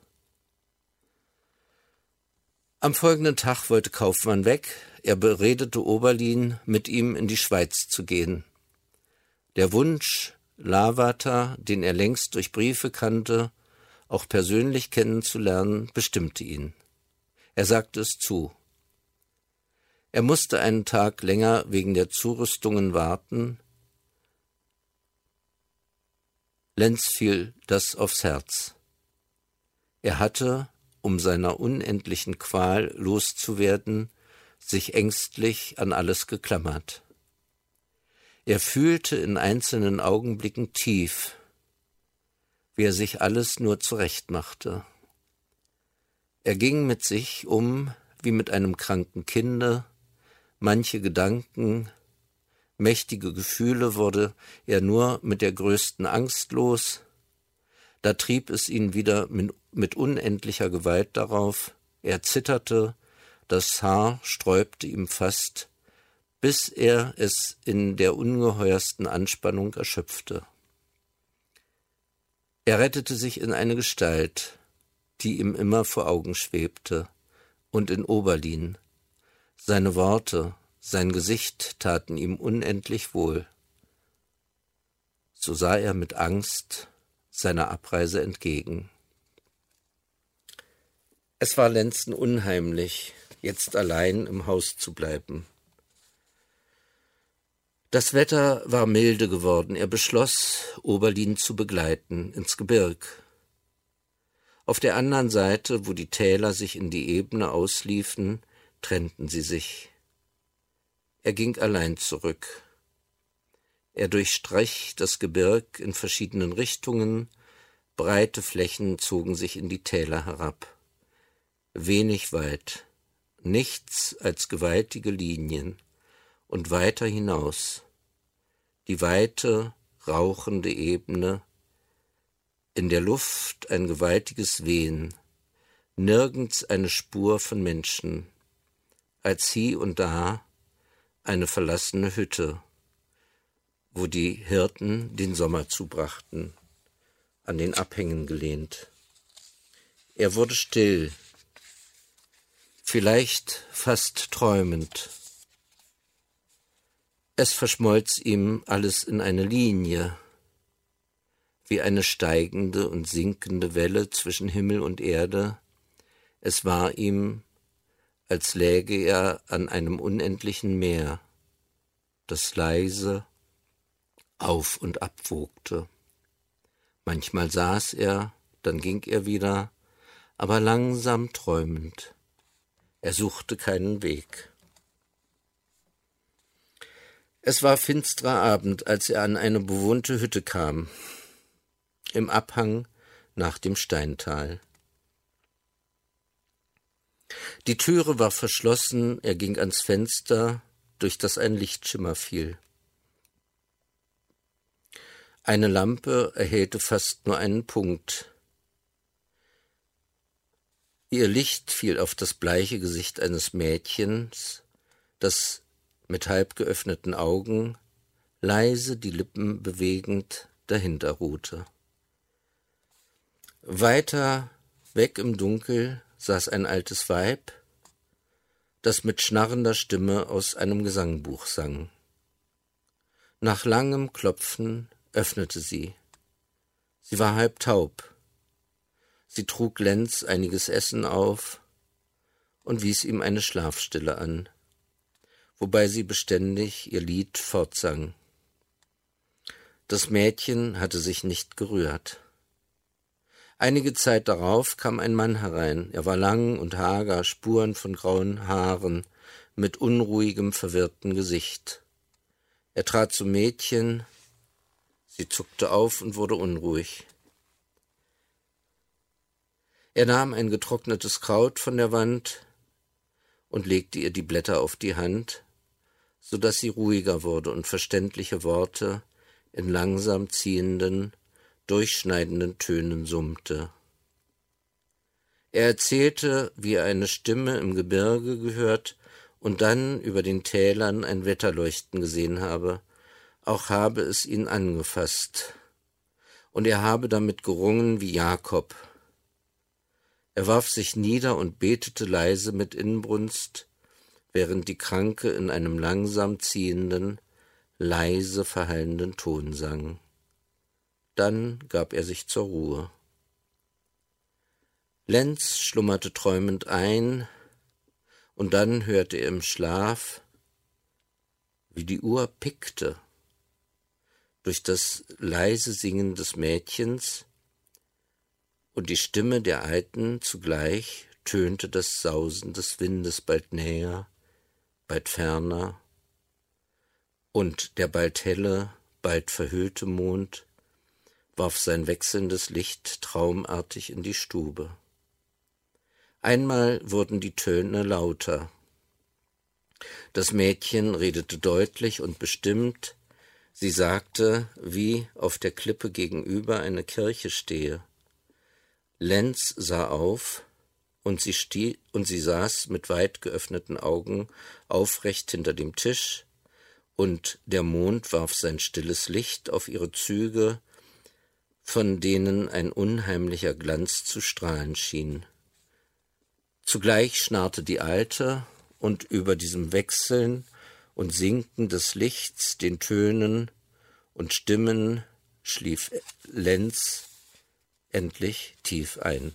Am folgenden Tag wollte Kaufmann weg. Er beredete Oberlin, mit ihm in die Schweiz zu gehen. Der Wunsch, Lavater, den er längst durch Briefe kannte, auch persönlich kennenzulernen, bestimmte ihn. Er sagte es zu. Er musste einen Tag länger wegen der Zurüstungen warten. Lenz fiel das aufs Herz. Er hatte, um seiner unendlichen Qual loszuwerden, sich ängstlich an alles geklammert. Er fühlte in einzelnen Augenblicken tief, wie er sich alles nur zurechtmachte. Er ging mit sich um wie mit einem kranken Kinde, manche Gedanken, mächtige Gefühle wurde er nur mit der größten Angst los. Da trieb es ihn wieder mit, mit unendlicher Gewalt darauf. Er zitterte, das Haar sträubte ihm fast, bis er es in der ungeheuersten Anspannung erschöpfte. Er rettete sich in eine Gestalt, die ihm immer vor Augen schwebte, und in Oberlin. Seine Worte, sein Gesicht taten ihm unendlich wohl. So sah er mit Angst seiner Abreise entgegen. Es war Lenzen unheimlich, jetzt allein im Haus zu bleiben. Das Wetter war milde geworden. Er beschloss, Oberlin zu begleiten, ins Gebirg. Auf der anderen Seite, wo die Täler sich in die Ebene ausliefen, trennten sie sich. Er ging allein zurück. Er durchstrich das Gebirg in verschiedenen Richtungen, breite Flächen zogen sich in die Täler herab. Wenig weit, nichts als gewaltige Linien, und weiter hinaus, die weite, rauchende Ebene, in der Luft ein gewaltiges Wehen, nirgends eine Spur von Menschen, als hie und da eine verlassene Hütte, wo die Hirten den Sommer zubrachten, an den Abhängen gelehnt. Er wurde still, vielleicht fast träumend. Es verschmolz ihm alles in eine Linie, wie eine steigende und sinkende Welle zwischen Himmel und Erde. Es war ihm, als läge er an einem unendlichen Meer, das leise auf und ab wogte. Manchmal saß er, dann ging er wieder, aber langsam träumend. Er suchte keinen Weg. Es war finsterer Abend, als er an eine bewohnte Hütte kam, im Abhang nach dem Steintal. Die Türe war verschlossen, er ging ans Fenster, durch das ein Lichtschimmer fiel. Eine Lampe erhellte fast nur einen Punkt. Ihr Licht fiel auf das bleiche Gesicht eines Mädchens, das mit halb geöffneten Augen, leise die Lippen bewegend, dahinter ruhte. Weiter weg im Dunkel saß ein altes Weib, das mit schnarrender Stimme aus einem Gesangbuch sang. Nach langem Klopfen öffnete sie. Sie war halb taub. Sie trug Lenz einiges Essen auf und wies ihm eine Schlafstille an, wobei sie beständig ihr Lied fortsang. Das Mädchen hatte sich nicht gerührt. Einige Zeit darauf kam ein Mann herein. Er war lang und hager, Spuren von grauen Haaren, mit unruhigem, verwirrtem Gesicht. Er trat zum Mädchen, sie zuckte auf und wurde unruhig. Er nahm ein getrocknetes Kraut von der Wand und legte ihr die Blätter auf die Hand, so dass sie ruhiger wurde und verständliche Worte in langsam ziehenden, durchschneidenden Tönen summte. Er erzählte, wie er eine Stimme im Gebirge gehört und dann über den Tälern ein Wetterleuchten gesehen habe, auch habe es ihn angefasst, und er habe damit gerungen wie Jakob. Er warf sich nieder und betete leise mit Inbrunst, während die Kranke in einem langsam ziehenden, leise verhallenden Ton sang. Dann gab er sich zur Ruhe. Lenz schlummerte träumend ein, und dann hörte er im Schlaf, wie die Uhr pickte. Durch das leise Singen des Mädchens und die Stimme der Alten zugleich tönte das Sausen des Windes bald näher, bald ferner, und der bald helle, bald verhüllte Mond warf sein wechselndes Licht traumartig in die Stube. Einmal wurden die Töne lauter. Das Mädchen redete deutlich und bestimmt. Sie sagte, wie auf der Klippe gegenüber eine Kirche stehe. Lenz sah auf, und sie, stie- und sie saß mit weit geöffneten Augen aufrecht hinter dem Tisch, und der Mond warf sein stilles Licht auf ihre Züge, von denen ein unheimlicher Glanz zu strahlen schien. Zugleich schnarrte die Alte, und über diesem Wechseln und Sinken des Lichts, den Tönen und Stimmen schlief Lenz endlich tief ein.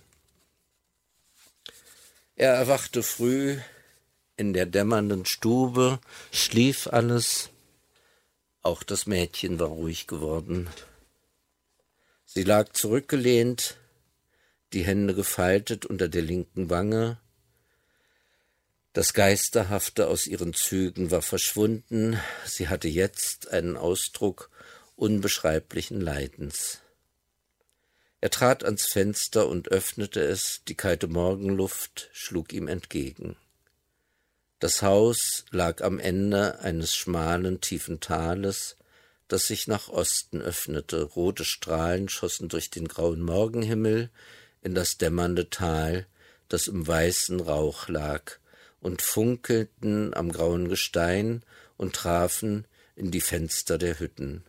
Er erwachte früh in der dämmernden Stube, schlief alles, auch das Mädchen war ruhig geworden. Sie lag zurückgelehnt, die Hände gefaltet unter der linken Wange. Das Geisterhafte aus ihren Zügen war verschwunden, sie hatte jetzt einen Ausdruck unbeschreiblichen Leidens. Er trat ans Fenster und öffnete es, die kalte Morgenluft schlug ihm entgegen. Das Haus lag am Ende eines schmalen, tiefen Tales, das sich nach Osten öffnete. Rote Strahlen schossen durch den grauen Morgenhimmel in das dämmernde Tal, das im weißen Rauch lag, und funkelten am grauen Gestein und trafen in die Fenster der Hütten.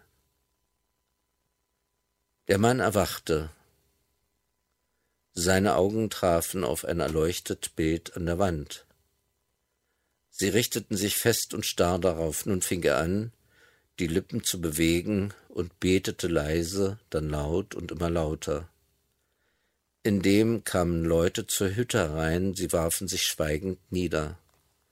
Der Mann erwachte. Seine Augen trafen auf ein erleuchtet Bild an der Wand. Sie richteten sich fest und starr darauf. Nun fing er an, die Lippen zu bewegen und betete leise, dann laut und immer lauter. Indem kamen Leute zur Hütte herein, sie warfen sich schweigend nieder.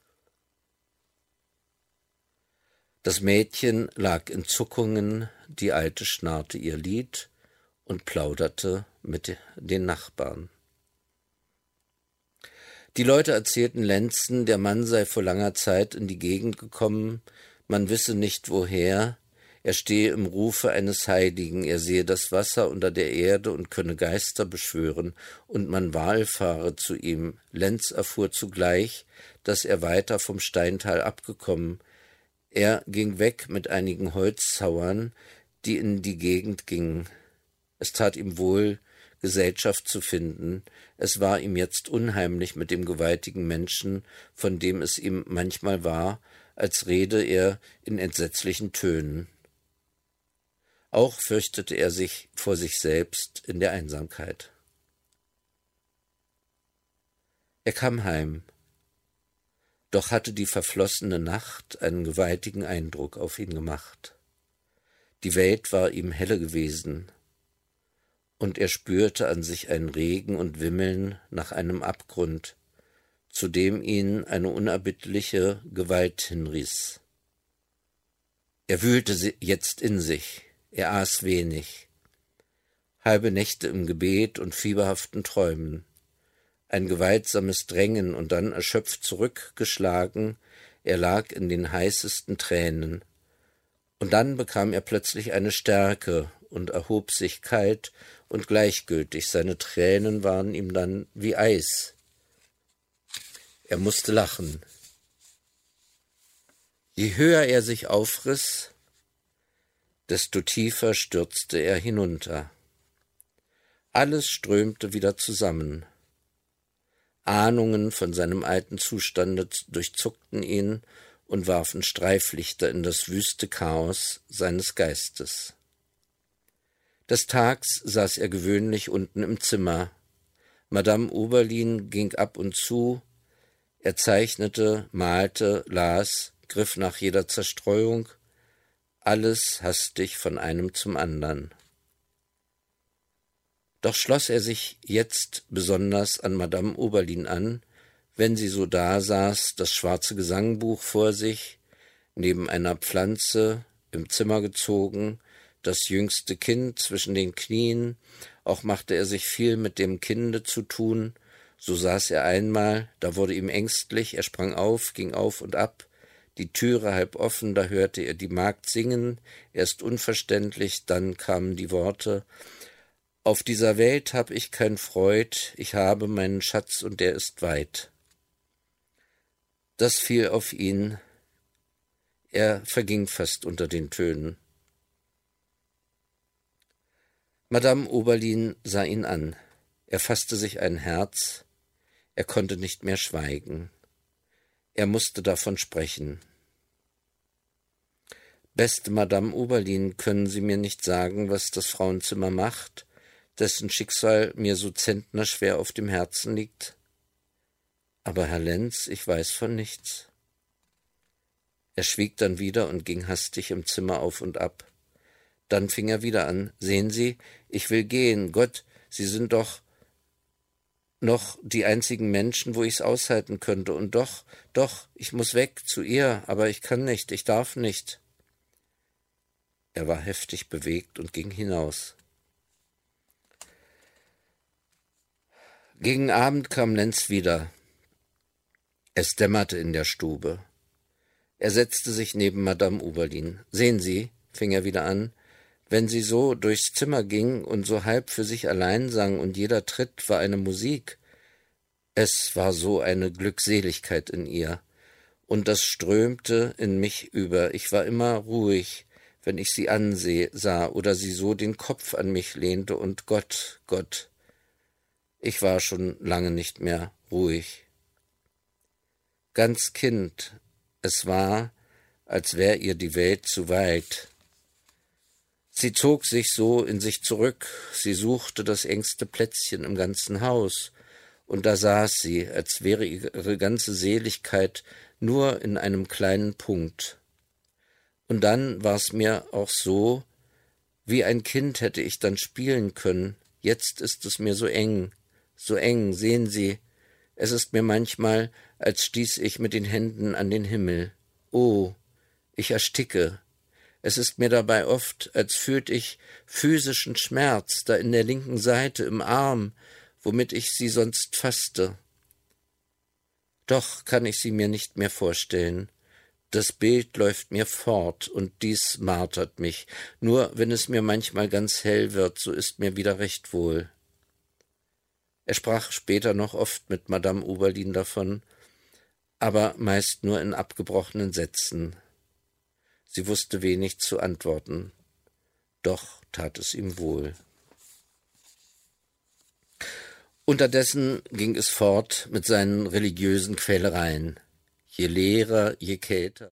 Das Mädchen lag in Zuckungen, die Alte schnarrte ihr Lied und plauderte mit den Nachbarn. Die Leute erzählten Lenzen, der Mann sei vor langer Zeit in die Gegend gekommen, man wisse nicht woher, er stehe im Rufe eines Heiligen, er sehe das Wasser unter der Erde und könne Geister beschwören, und man wallfahre zu ihm. Lenz erfuhr zugleich, dass er weiter vom Steintal abgekommen. Er ging weg mit einigen Holzhauern, die in die Gegend gingen. Es tat ihm wohl, Gesellschaft zu finden. Es war ihm jetzt unheimlich mit dem gewaltigen Menschen, von dem es ihm manchmal war, als rede er in entsetzlichen Tönen. Auch fürchtete er sich vor sich selbst in der Einsamkeit. Er kam heim. Doch hatte die verflossene Nacht einen gewaltigen Eindruck auf ihn gemacht. Die Welt war ihm helle gewesen, und er spürte an sich ein Regen und Wimmeln nach einem Abgrund, zu dem ihn eine unerbittliche Gewalt hinriss. Er wühlte jetzt in sich, er aß wenig, halbe Nächte im Gebet und fieberhaften Träumen, ein gewaltsames Drängen und dann erschöpft zurückgeschlagen, er lag in den heißesten Tränen, und dann bekam er plötzlich eine Stärke und erhob sich kalt und gleichgültig, seine Tränen waren ihm dann wie Eis. Er musste lachen. Je höher er sich aufriss, desto tiefer stürzte er hinunter. Alles strömte wieder zusammen. Ahnungen von seinem alten Zustande durchzuckten ihn und warfen Streiflichter in das wüste Chaos seines Geistes. Des Tags saß er gewöhnlich unten im Zimmer. Madame Oberlin ging ab und zu, er zeichnete, malte, las, griff nach jeder Zerstreuung, alles hastig von einem zum andern. Doch schloss er sich jetzt besonders an Madame Oberlin an, wenn sie so dasaß, das schwarze Gesangbuch vor sich, neben einer Pflanze, im Zimmer gezogen, das jüngste Kind zwischen den Knien, auch machte er sich viel mit dem Kinde zu tun, so saß er einmal, da wurde ihm ängstlich, er sprang auf, ging auf und ab, die Türe halb offen, da hörte er die Magd singen, erst unverständlich, dann kamen die Worte: »Auf dieser Welt hab ich kein Freud, ich habe meinen Schatz und der ist weit.« Das fiel auf ihn, er verging fast unter den Tönen. Madame Oberlin sah ihn an, er fasste sich ein Herz, er konnte nicht mehr schweigen, er musste davon sprechen. »Beste Madame Oberlin, können Sie mir nicht sagen, was das Frauenzimmer macht, dessen Schicksal mir so zentnerschwer auf dem Herzen liegt?« »Aber Herr Lenz, ich weiß von nichts.« Er schwieg dann wieder und ging hastig im Zimmer auf und ab. Dann fing er wieder an: »Sehen Sie, ich will gehen. Gott, Sie sind doch noch die einzigen Menschen, wo ich's aushalten könnte. Und doch, doch, ich muss weg zu ihr, aber ich kann nicht, ich darf nicht.« Er war heftig bewegt und ging hinaus. Gegen Abend kam Lenz wieder. Es dämmerte in der Stube. Er setzte sich neben Madame Oberlin. »Sehen Sie«, fing er wieder an, »wenn sie so durchs Zimmer ging und so halb für sich allein sang und jeder Tritt war eine Musik, es war so eine Glückseligkeit in ihr, und das strömte in mich über. Ich war immer ruhig, wenn ich sie anseh, sah oder sie so den Kopf an mich lehnte, und Gott, Gott, ich war schon lange nicht mehr ruhig. Ganz Kind, es war, als wär ihr die Welt zu weit. Sie zog sich so in sich zurück, sie suchte das engste Plätzchen im ganzen Haus, und da saß sie, als wäre ihre ganze Seligkeit nur in einem kleinen Punkt. Und dann war's mir auch so, wie ein Kind hätte ich dann spielen können. Jetzt ist es mir so eng, so eng, sehen Sie, es ist mir manchmal, als stieß ich mit den Händen an den Himmel. Oh, ich ersticke. Es ist mir dabei oft, als fühlt ich physischen Schmerz da in der linken Seite im Arm, womit ich sie sonst fasste. Doch kann ich sie mir nicht mehr vorstellen. Das Bild läuft mir fort, und dies martert mich. Nur wenn es mir manchmal ganz hell wird, so ist mir wieder recht wohl.« Er sprach später noch oft mit Madame Oberlin davon, aber meist nur in abgebrochenen Sätzen. Sie wusste wenig zu antworten, doch tat es ihm wohl. Unterdessen ging es fort mit seinen religiösen Quälereien. Je leerer, je kälter.